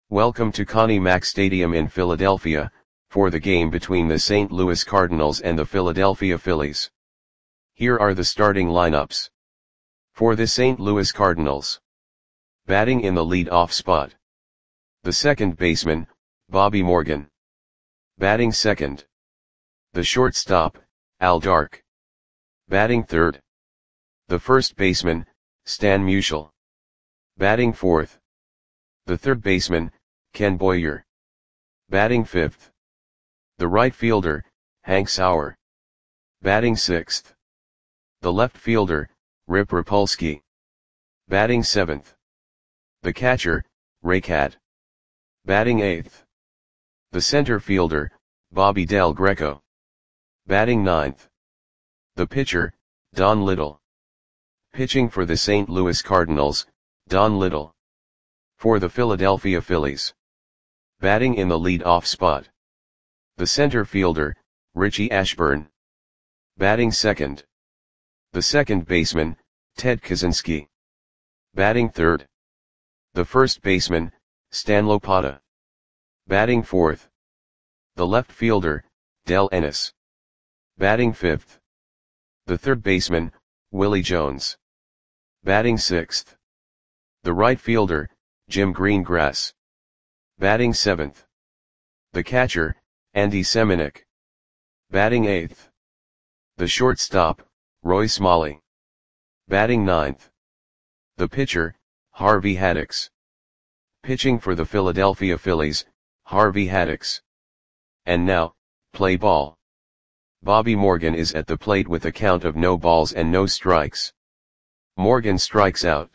Welcome to Connie Mack Stadium in Philadelphia, for the game between the St. Louis Cardinals and the Philadelphia Phillies. Here are the starting lineups. For the St. Louis Cardinals. Batting in the lead-off spot. The second baseman, Bobby Morgan. Batting second. The shortstop, Al Dark. Batting third. The first baseman, Stan Musial. Batting fourth. The third baseman, Ken Boyer. Batting fifth. The right fielder, Hank Sauer. Batting sixth. The left fielder, Rip Rapolsky. Batting seventh. The catcher, Ray Cat. Batting eighth. The center fielder, Bobby Del Greco. Batting ninth. The pitcher, Don Little. Pitching for the St. Louis Cardinals, Don Little. For the Philadelphia Phillies. Batting in the lead-off spot. The center fielder, Richie Ashburn. Batting second. The second baseman, Ted Kaczynski. Batting third. The first baseman, Stan Lopata. Batting fourth. The left fielder, Del Ennis. Batting fifth. The third baseman, Willie Jones. Batting sixth. The right fielder, Jim Greengrass. Batting seventh. The catcher, Andy Semenuk. Batting eighth. The shortstop, Roy Smalley. Batting ninth. The pitcher, Harvey Haddix. Pitching for the Philadelphia Phillies, Harvey Haddix. And now, play ball. Bobby Morgan is at the plate with a count of no balls and no strikes. Morgan strikes out.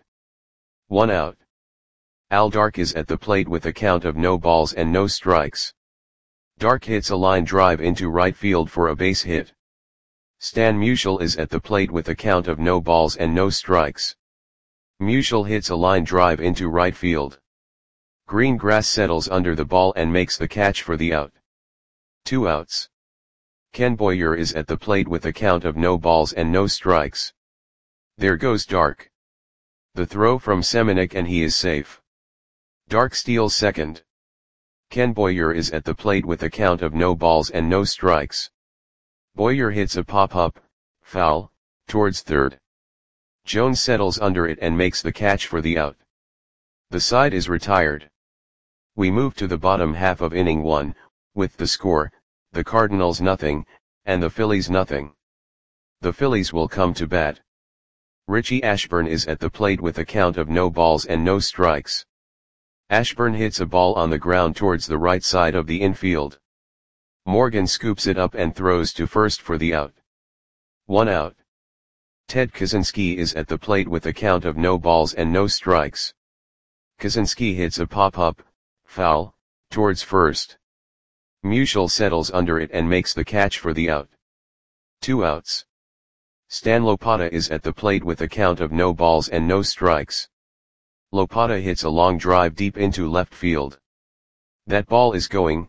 1 out. Al Dark is at the plate with a count of no balls and no strikes. Dark hits a line drive into right field for a base hit. Stan Musial is at the plate with a count of no balls and no strikes. Musial hits a line drive into right field. Greengrass settles under the ball and makes the catch for the out. 2 outs. Ken Boyer is at the plate with a count of no balls and no strikes. There goes Dark. The throw from Semenuk and he is safe. Dark steals second. Ken Boyer is at the plate with a count of no balls and no strikes. Boyer hits a pop-up, foul, towards third. Jones settles under it and makes the catch for the out. The side is retired. We move to the bottom half of inning 1, with the score, the Cardinals nothing, and the Phillies nothing. The Phillies will come to bat. Richie Ashburn is at the plate with a count of no balls and no strikes. Ashburn hits a ball on the ground towards the right side of the infield. Morgan scoops it up and throws to first for the out. 1 out. Ted Kaczynski is at the plate with a count of no balls and no strikes. Kaczynski hits a pop-up, foul, towards first. Musial settles under it and makes the catch for the out. 2 outs. Stan Lopata is at the plate with a count of no balls and no strikes. Lopata hits a long drive deep into left field. That ball is going,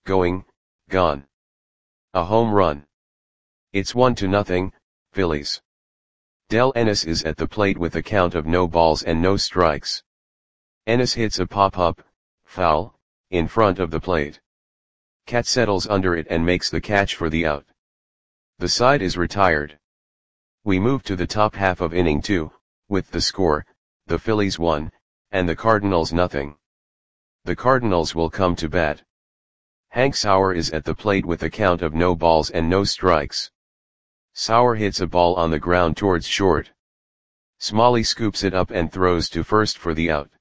gone. A home run. It's 1-0, Phillies. Del Ennis is at the plate with a count of no balls and no strikes. Ennis hits a pop-up, foul, in front of the plate. Cat settles under it and makes the catch for the out. The side is retired. We move to the top half of inning 2, with the score, the Phillies 1, and the Cardinals nothing. The Cardinals will come to bat. Hank Sauer is at the plate with a count of no balls and no strikes. Sauer hits a ball on the ground towards short. Smalley scoops it up and throws to first for the out.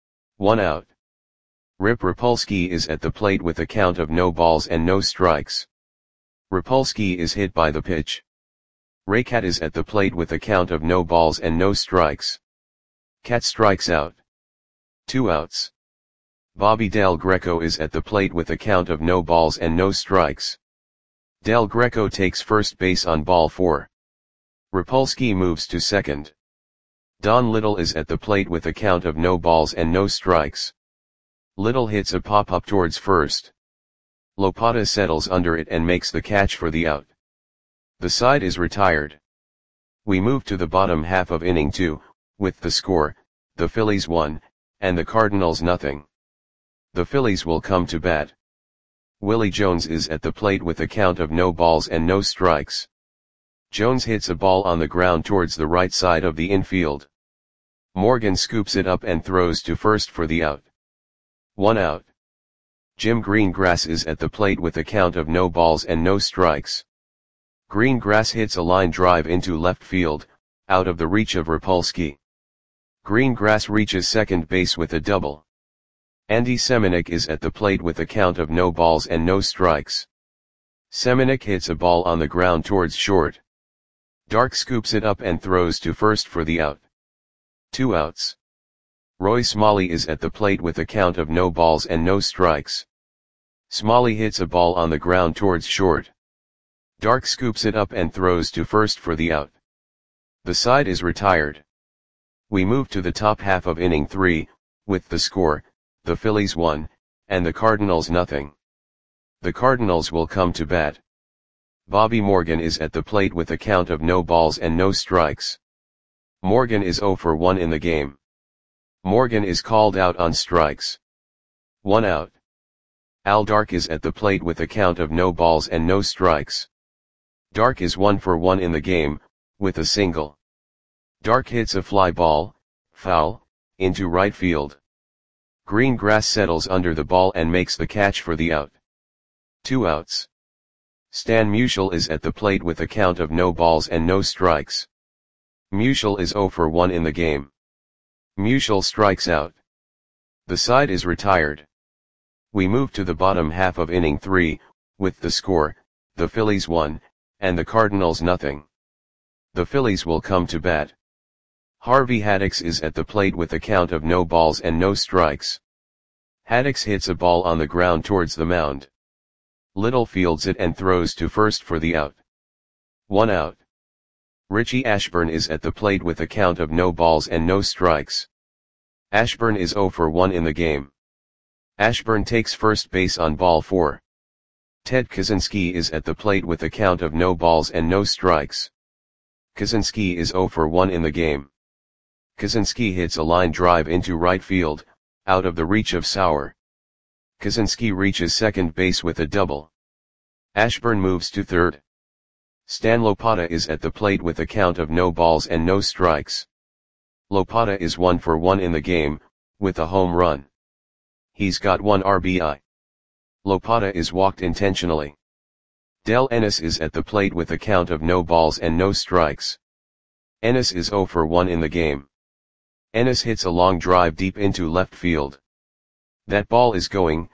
1 out. Rip Rapolsky is at the plate with a count of no balls and no strikes. Rapolsky is hit by the pitch. Ray Cat is at the plate with a count of no balls and no strikes. Cat strikes out. 2 outs. Bobby Del Greco is at the plate with a count of no balls and no strikes. Del Greco takes first base on ball 4. Rapolsky moves to second. Don Little is at the plate with a count of no balls and no strikes. Little hits a pop-up towards first. Lopata settles under it and makes the catch for the out. The side is retired. We move to the bottom half of inning 2, with the score, the Phillies 1, and the Cardinals nothing. The Phillies will come to bat. Willie Jones is at the plate with a count of no balls and no strikes. Jones hits a ball on the ground towards the right side of the infield. Morgan scoops it up and throws to first for the out. 1 out. Jim Greengrass is at the plate with a count of no balls and no strikes. Greengrass hits a line drive into left field, out of the reach of Rapolsky. Greengrass reaches second base with a double. Andy Semenuk is at the plate with a count of no balls and no strikes. Semenuk hits a ball on the ground towards short. Dark scoops it up and throws to first for the out. 2 outs. Roy Smalley is at the plate with a count of no balls and no strikes. Smalley hits a ball on the ground towards short. Dark scoops it up and throws to first for the out. The side is retired. We move to the top half of inning 3, with the score, the Phillies 1, and the Cardinals nothing. The Cardinals will come to bat. Bobby Morgan is at the plate with a count of no balls and no strikes. Morgan is 0 for 1 in the game. Morgan is called out on strikes. 1 out. Al Dark is at the plate with a count of no balls and no strikes. Dark is 1 for 1 in the game, with a single. Dark hits a fly ball, foul, into right field. Greengrass settles under the ball and makes the catch for the out. 2 outs. Stan Musial is at the plate with a count of no balls and no strikes. Musial is 0 for 1 in the game. Musial strikes out. The side is retired. We move to the bottom half of inning 3, with the score, the Phillies 1, and the Cardinals nothing. The Phillies will come to bat. Harvey Haddix is at the plate with a count of no balls and no strikes. Haddix hits a ball on the ground towards the mound. Little fields it and throws to first for the out. 1 out. Richie Ashburn is at the plate with a count of no balls and no strikes. Ashburn is 0 for 1 in the game. Ashburn takes first base on ball 4. Ted Kaczynski is at the plate with a count of no balls and no strikes. Kaczynski is 0 for 1 in the game. Kaczynski hits a line drive into right field, out of the reach of Sauer. Kaczynski reaches second base with a double. Ashburn moves to third. Stan Lopata is at the plate with a count of no balls and no strikes. Lopata is 1 for 1 in the game, with a home run. He's got 1 RBI. Lopata is walked intentionally. Del Ennis is at the plate with a count of no balls and no strikes. Ennis is 0 for 1 in the game. Ennis hits a long drive deep into left field. That ball is gone.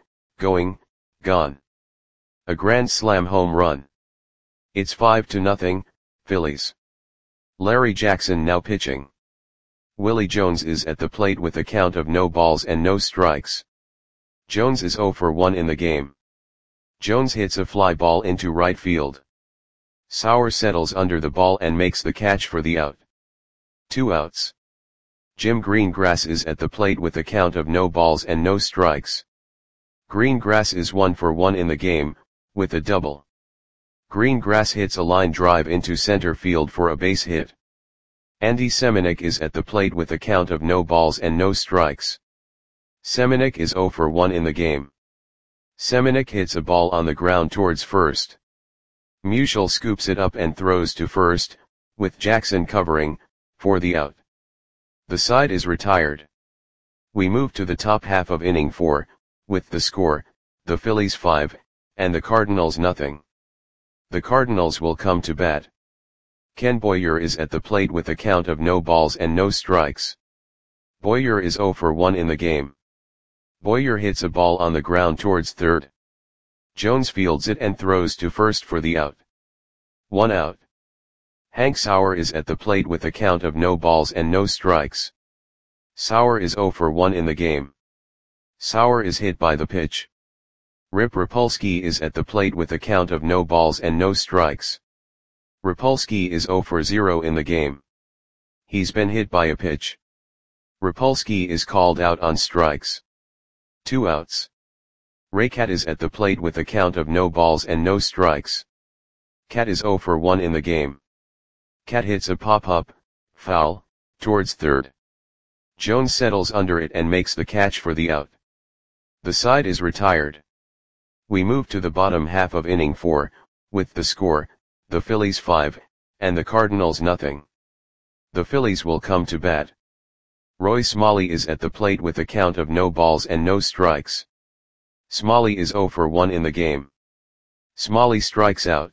A grand slam home run. It's 5-0, Phillies. Larry Jackson now pitching. Willie Jones is at the plate with a count of no balls and no strikes. Jones is 0 for 1 in the game. Jones hits a fly ball into right field. Sauer settles under the ball and makes the catch for the out. 2 outs. Jim Greengrass is at the plate with a count of no balls and no strikes. Greengrass is 1 for 1 in the game, with a double. Greengrass hits a line drive into center field for a base hit. Andy Semenuk is at the plate with a count of no balls and no strikes. Semenuk is 0 for 1 in the game. Semenuk hits a ball on the ground towards first. Musial scoops it up and throws to first, with Jackson covering, for the out. The side is retired. We move to the top half of inning 4, with the score, the Phillies 5, and the Cardinals nothing. The Cardinals will come to bat. Ken Boyer is at the plate with a count of no balls and no strikes. Boyer is 0 for 1 in the game. Boyer hits a ball on the ground towards third. Jones fields it and throws to first for the out. 1 out. Hank Sauer is at the plate with a count of no balls and no strikes. Sauer is 0 for 1 in the game. Sauer is hit by the pitch. Rip Rapolsky is at the plate with a count of no balls and no strikes. Rapolsky is 0 for 0 in the game. He's been hit by a pitch. Rapolsky is called out on strikes. 2 outs. Ray Cat is at the plate with a count of no balls and no strikes. Cat is 0 for 1 in the game. Cat hits a pop-up, foul, towards third. Jones settles under it and makes the catch for the out. The side is retired. We move to the bottom half of inning 4, with the score, the Phillies 5, and the Cardinals nothing. The Phillies will come to bat. Roy Smalley is at the plate with a count of no balls and no strikes. Smalley is 0 for 1 in the game. Smalley strikes out.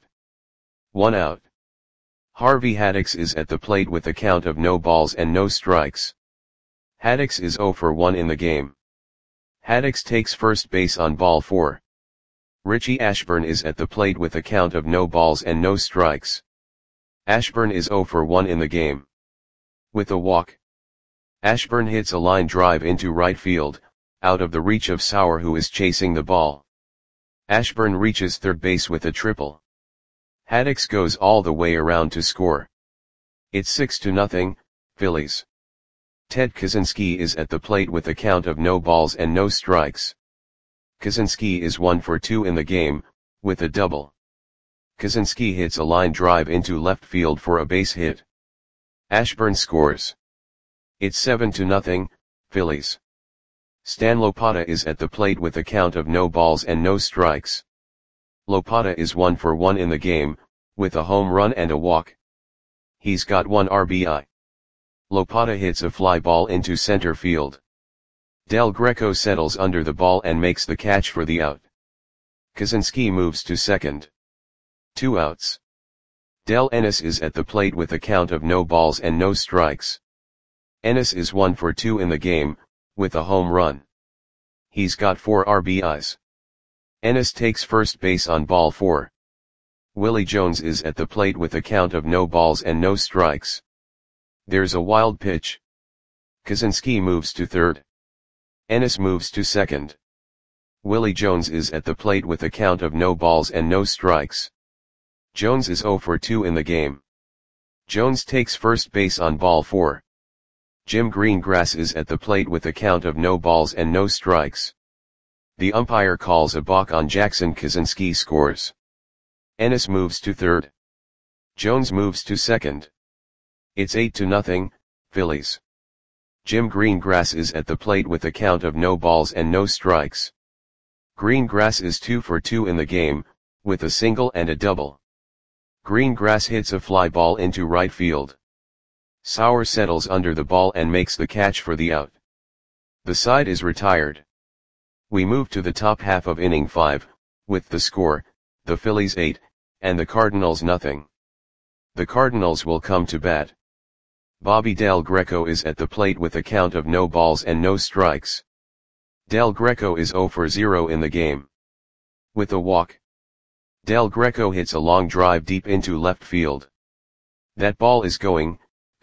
1 out. Harvey Haddix is at the plate with a count of no balls and no strikes. Haddix is 0 for 1 in the game. Haddix takes first base on ball 4. Richie Ashburn is at the plate with a count of no balls and no strikes. Ashburn is 0 for 1 in the game. With a walk. Ashburn hits a line drive into right field, out of the reach of Sauer, who is chasing the ball. Ashburn reaches third base with a triple. Haddix goes all the way around to score. It's 6-0, Phillies. Ted Kaczynski is at the plate with a count of no balls and no strikes. Kaczynski is 1 for 2 in the game, with a double. Kaczynski hits a line drive into left field for a base hit. Ashburn scores. It's 7-0, Phillies. Stan Lopata is at the plate with a count of no balls and no strikes. Lopata is 1 for 1 in the game, with a home run and a walk. He's got 1 RBI. Lopata hits a fly ball into center field. Del Greco settles under the ball and makes the catch for the out. Kaczynski moves to second. 2 outs. Del Ennis is at the plate with a count of no balls and no strikes. Ennis is 1 for 2 in the game, with a home run. He's got 4 RBIs. Ennis takes first base on ball 4. Willie Jones is at the plate with a count of no balls and no strikes. There's a wild pitch. Kaczynski moves to third. Ennis moves to second. Willie Jones is at the plate with a count of no balls and no strikes. Jones is 0 for 2 in the game. Jones takes first base on ball 4. Jim Greengrass is at the plate with a count of no balls and no strikes. The umpire calls a balk on Jackson. Kaczynski scores. Ennis moves to third. Jones moves to second. It's 8-0, Phillies. Jim Greengrass is at the plate with a count of no balls and no strikes. Greengrass is 2 for 2 in the game, with a single and a double. Greengrass hits a fly ball into right field. Sauer settles under the ball and makes the catch for the out. The side is retired. We move to the top half of inning 5, with the score, the Phillies 8, and the Cardinals nothing. The Cardinals will come to bat. Bobby Del Greco is at the plate with a count of no balls and no strikes. Del Greco is 0 for 0 in the game. With a walk. Del Greco hits a long drive deep into left field. That ball is going,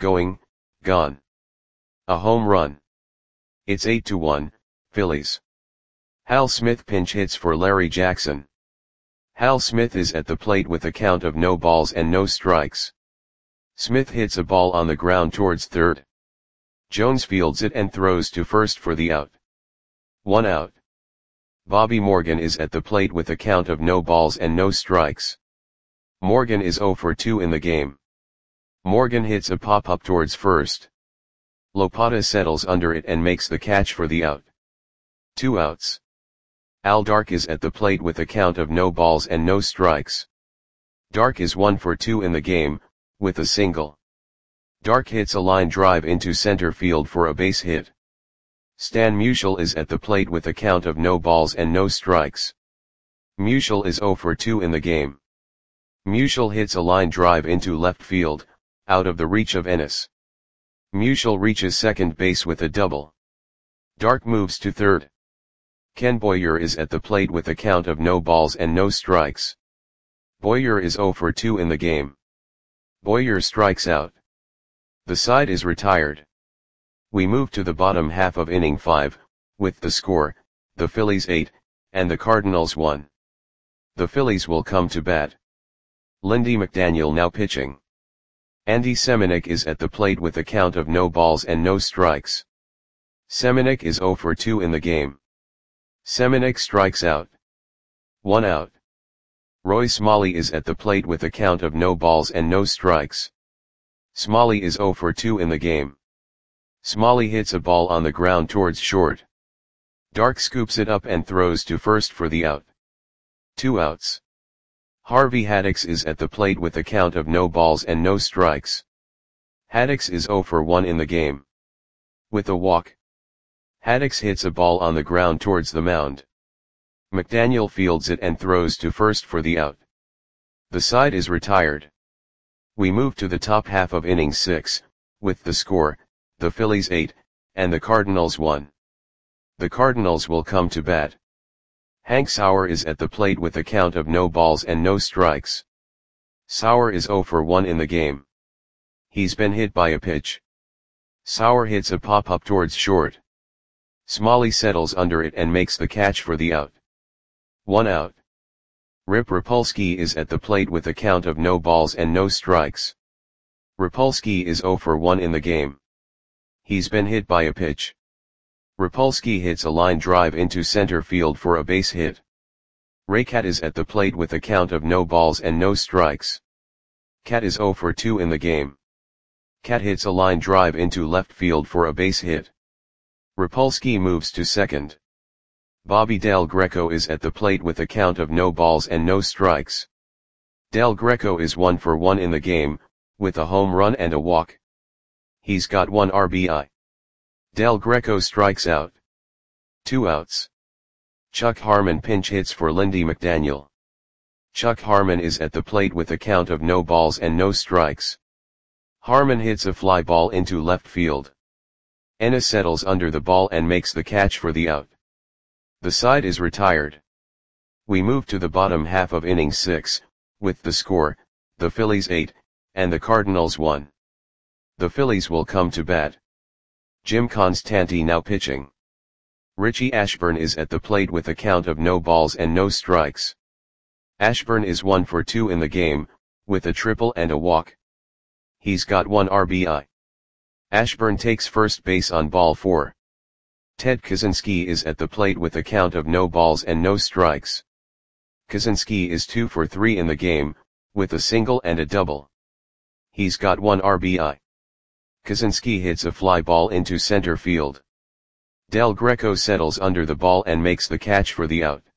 gone. A home run. It's 8-1, Phillies. Hal Smith pinch hits for Larry Jackson. Hal Smith is at the plate with a count of no balls and no strikes. Smith hits a ball on the ground towards third. Jones fields it and throws to first for the out. 1 out. Bobby Morgan is at the plate with a count of no balls and no strikes. Morgan is 0 for 2 in the game. Morgan hits a pop-up towards first. Lopata settles under it and makes the catch for the out. 2 outs. Al Dark is at the plate with a count of no balls and no strikes. Dark is 1 for 2 in the game, with a single. Dark hits a line drive into center field for a base hit. Stan Musial is at the plate with a count of no balls and no strikes. Musial is 0 for 2 in the game. Musial hits a line drive into left field, out of the reach of Ennis. Musial reaches second base with a double. Dark moves to third. Ken Boyer is at the plate with a count of no balls and no strikes. Boyer is 0 for 2 in the game. Boyer strikes out. The side is retired. We move to the bottom half of inning 5, with the score, the Phillies 8, and the Cardinals 1. The Phillies will come to bat. Lindy McDaniel now pitching. Andy Semenuk is at the plate with a count of no balls and no strikes. Semenuk is 0 for 2 in the game. Semenuk strikes out. 1 out. Roy Smalley is at the plate with a count of no balls and no strikes. Smalley is 0 for 2 in the game. Smalley hits a ball on the ground towards short. Dark scoops it up and throws to first for the out. 2 outs. Harvey Haddix is at the plate with a count of no balls and no strikes. Haddix is 0 for 1 in the game. With a walk, Haddix hits a ball on the ground towards the mound. McDaniel fields it and throws to first for the out. The side is retired. We move to the top half of inning 6, with the score, the Phillies 8, and the Cardinals 1. The Cardinals will come to bat. Hank Sauer is at the plate with a count of no balls and no strikes. Sauer is 0 for 1 in the game. He's been hit by a pitch. Sauer hits a pop-up towards short. Smalley settles under it and makes the catch for the out. 1 out. Rip Rapolsky is at the plate with a count of no balls and no strikes. Rapolsky is 0 for 1 in the game. He's been hit by a pitch. Rapolsky hits a line drive into center field for a base hit. Raycat is at the plate with a count of no balls and no strikes. Cat is 0 for 2 in the game. Cat hits a line drive into left field for a base hit. Rapolsky moves to second. Bobby Del Greco is at the plate with a count of no balls and no strikes. Del Greco is 1 for 1 in the game, with a home run and a walk. He's got 1 RBI. Del Greco strikes out. 2 outs. Chuck Harmon pinch hits for Lindy McDaniel. Chuck Harmon is at the plate with a count of no balls and no strikes. Harmon hits a fly ball into left field. Ennis settles under the ball and makes the catch for the out. The side is retired. We move to the bottom half of inning 6, with the score, the Phillies 8, and the Cardinals 1. The Phillies will come to bat. Jim Constanti now pitching. Richie Ashburn is at the plate with a count of no balls and no strikes. Ashburn is 1 for 2 in the game, with a triple and a walk. He's got 1 RBI. Ashburn takes first base on ball 4. Ted Kaczynski is at the plate with a count of no balls and no strikes. Kaczynski is 2 for 3 in the game, with a single and a double. He's got 1 RBI. Kaczynski hits a fly ball into center field. Del Greco settles under the ball and makes the catch for the out.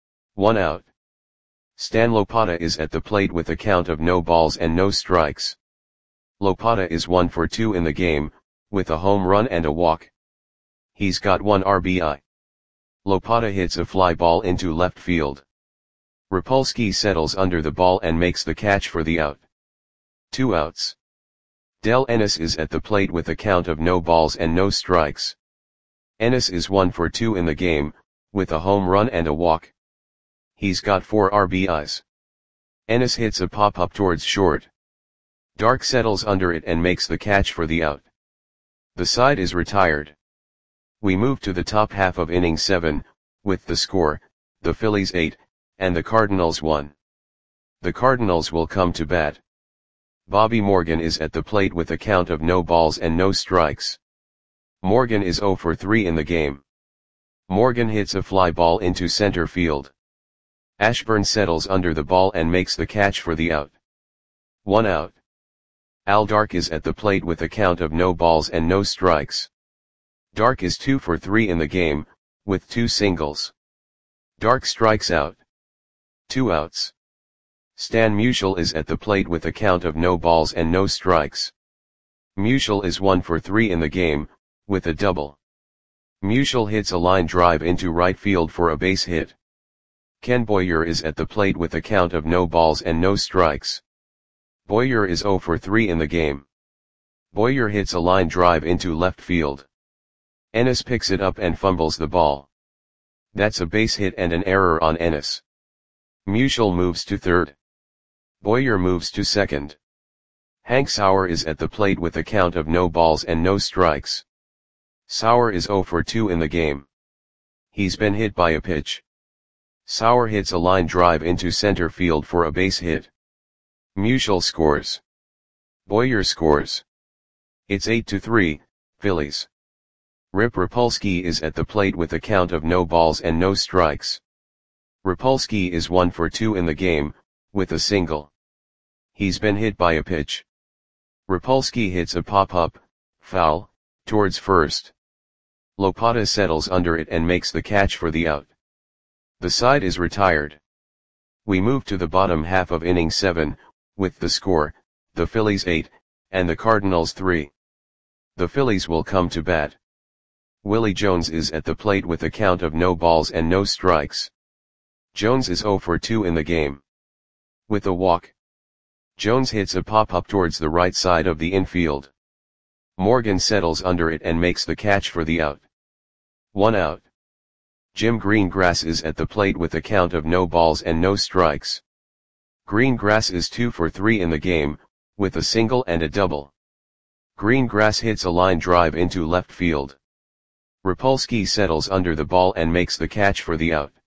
1 out. Stan Lopata is at the plate with a count of no balls and no strikes. Lopata is 1 for 2 in the game, with a home run and a walk. He's got 1 RBI. Lopata hits a fly ball into left field. Rapolsky settles under the ball and makes the catch for the out. 2 outs. Del Ennis is at the plate with a count of no balls and no strikes. Ennis is 1 for 2 in the game, with a home run and a walk. He's got 4 RBIs. Ennis hits a pop-up towards short. Dark settles under it and makes the catch for the out. The side is retired. We move to the top half of inning 7, with the score, the Phillies 8, and the Cardinals 1. The Cardinals will come to bat. Bobby Morgan is at the plate with a count of no balls and no strikes. Morgan is 0 for 3 in the game. Morgan hits a fly ball into center field. Ashburn settles under the ball and makes the catch for the out. 1 out. Al Dark is at the plate with a count of no balls and no strikes. Dark is 2 for 3 in the game, with 2 singles. Dark strikes out. 2 outs. Stan Musial is at the plate with a count of no balls and no strikes. Musial is 1 for 3 in the game, with a double. Musial hits a line drive into right field for a base hit. Ken Boyer is at the plate with a count of no balls and no strikes. Boyer is 0 for 3 in the game. Boyer hits a line drive into left field. Ennis picks it up and fumbles the ball. That's a base hit and an error on Ennis. Musial moves to third. Boyer moves to second. Hank Sauer is at the plate with a count of no balls and no strikes. Sauer is 0 for 2 in the game. He's been hit by a pitch. Sauer hits a line drive into center field for a base hit. Musial scores. Boyer scores. It's 8-3, Phillies. Rip Rapolsky is at the plate with a count of no balls and no strikes. Rapolsky is 1 for 2 in the game, with a single. He's been hit by a pitch. Rapolsky hits a pop-up, foul, towards first. Lopata settles under it and makes the catch for the out. The side is retired. We move to the bottom half of inning 7, with the score, the Phillies 8, and the Cardinals 3. The Phillies will come to bat. Willie Jones is at the plate with a count of no balls and no strikes. Jones is 0 for 2 in the game. With a walk, Jones hits a pop-up towards the right side of the infield. Morgan settles under it and makes the catch for the out. 1 out. Jim Greengrass is at the plate with a count of no balls and no strikes. Greengrass is 2 for 3 in the game, with a single and a double. Greengrass hits a line drive into left field. Rapolsky settles under the ball and makes the catch for the out.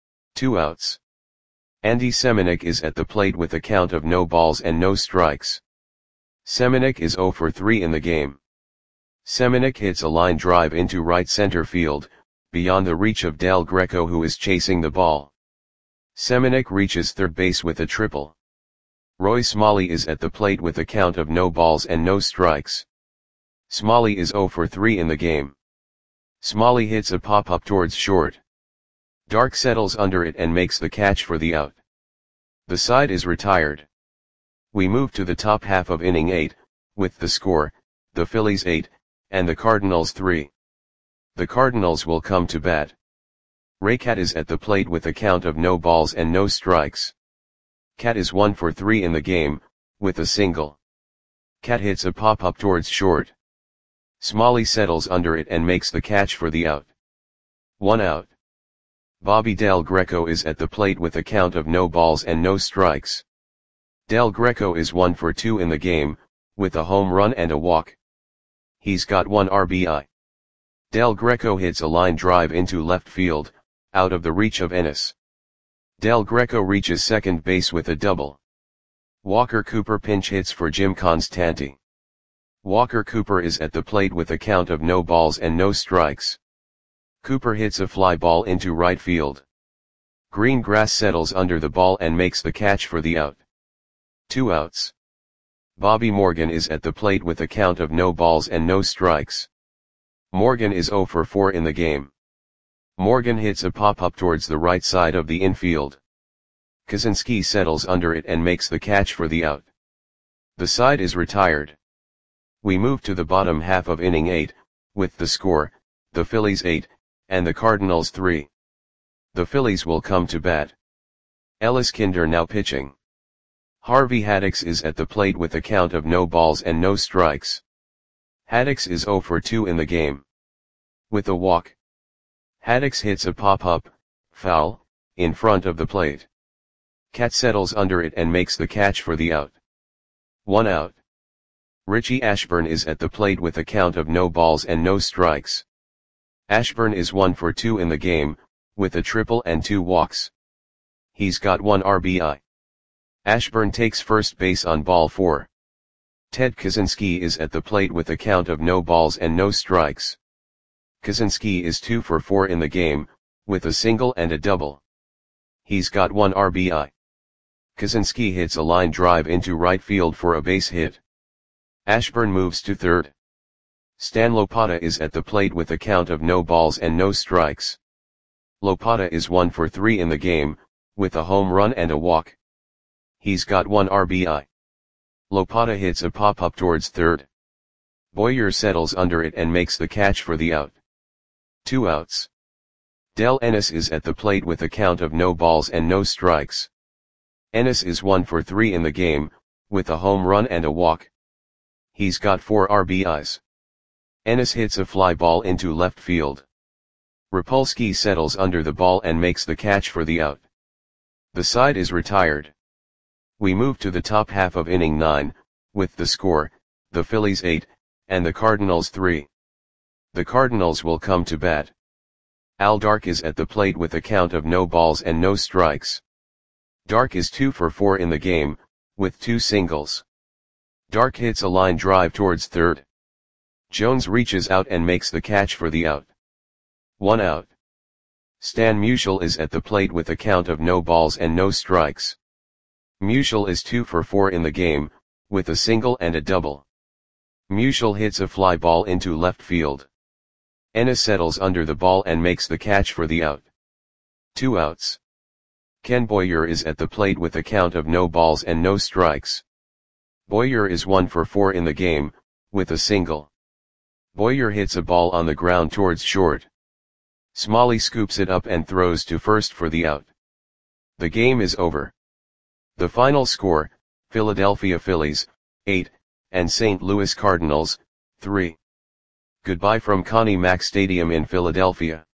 2 outs. Andy Semenuk is at the plate with a count of no balls and no strikes. Semenuk is 0 for 3 in the game. Semenuk hits a line drive into right center field, beyond the reach of Del Greco, who is chasing the ball. Semenuk reaches third base with a triple. Roy Smalley is at the plate with a count of no balls and no strikes. Smalley is 0 for 3 in the game. Smalley hits a pop-up towards short. Dark settles under it and makes the catch for the out. The side is retired. We move to the top half of inning 8, with the score, the Phillies 8, and the Cardinals 3. The Cardinals will come to bat. Raycat is at the plate with a count of no balls and no strikes. Cat is 1 for 3 in the game, with a single. Cat hits a pop-up towards short. Smalley settles under it and makes the catch for the out. 1 out. Bobby Del Greco is at the plate with a count of no balls and no strikes. Del Greco is 1 for 2 in the game, with a home run and a walk. He's got 1 RBI. Del Greco hits a line drive into left field, out of the reach of Ennis. Del Greco reaches second base with a double. Walker Cooper pinch hits for Jim Constanti. Walker Cooper is at the plate with a count of no balls and no strikes. Cooper hits a fly ball into right field. Greengrass settles under the ball and makes the catch for the out. 2 outs. Bobby Morgan is at the plate with a count of no balls and no strikes. Morgan is 0 for 4 in the game. Morgan hits a pop-up towards the right side of the infield. Kaczynski settles under it and makes the catch for the out. The side is retired. We move to the bottom half of inning 8, with the score, the Phillies 8, and the Cardinals 3. The Phillies will come to bat. Ellis Kinder now pitching. Harvey Haddix is at the plate with a count of no balls and no strikes. Haddix is 0 for 2 in the game. With a walk, Haddix hits a pop-up, foul, in front of the plate. Cat settles under it and makes the catch for the out. 1 out. Richie Ashburn is at the plate with a count of no balls and no strikes. Ashburn is 1 for 2 in the game, with a triple and 2 walks. He's got 1 RBI. Ashburn takes first base on ball 4. Ted Kaczynski is at the plate with a count of no balls and no strikes. Kaczynski is 2 for 4 in the game, with a single and a double. He's got 1 RBI. Kaczynski hits a line drive into right field for a base hit. Ashburn moves to third. Stan Lopata is at the plate with a count of no balls and no strikes. Lopata is 1 for 3 in the game, with a home run and a walk. He's got 1 RBI. Lopata hits a pop-up towards third. Boyer settles under it and makes the catch for the out. 2 outs. Del Ennis is at the plate with a count of no balls and no strikes. Ennis is 1 for 3 in the game, with a home run and a walk. He's got 4 RBIs. Ennis hits a fly ball into left field. Rapolsky settles under the ball and makes the catch for the out. The side is retired. We move to the top half of inning 9, with the score, the Phillies 8, and the Cardinals 3. The Cardinals will come to bat. Al Dark is at the plate with a count of no balls and no strikes. Dark is 2 for 4 in the game, with 2 singles. Dark hits a line drive towards third. Jones reaches out and makes the catch for the out. 1 out. Stan Musial is at the plate with a count of no balls and no strikes. Musial is 2 for 4 in the game, with a single and a double. Musial hits a fly ball into left field. Ennis settles under the ball and makes the catch for the out. 2 outs. Ken Boyer is at the plate with a count of no balls and no strikes. Boyer is 1 for 4 in the game, with a single. Boyer hits a ball on the ground towards short. Smalley scoops it up and throws to first for the out. The game is over. The final score, Philadelphia Phillies, 8, and St. Louis Cardinals, 3. Goodbye from Connie Mack Stadium in Philadelphia.